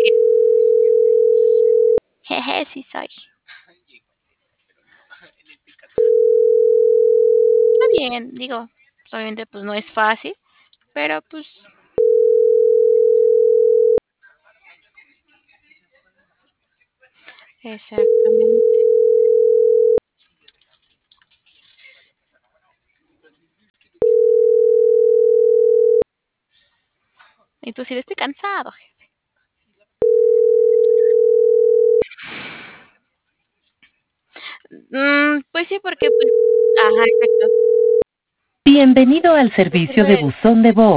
Jeje, sí soy. Está bien, digo, obviamente pues no es fácil, pero pues exactamente. Y tú sí, estoy cansado, jefe. Pues sí, porque pues, ajá, exacto. Bienvenido al Te servicio de sirve buzón de voz.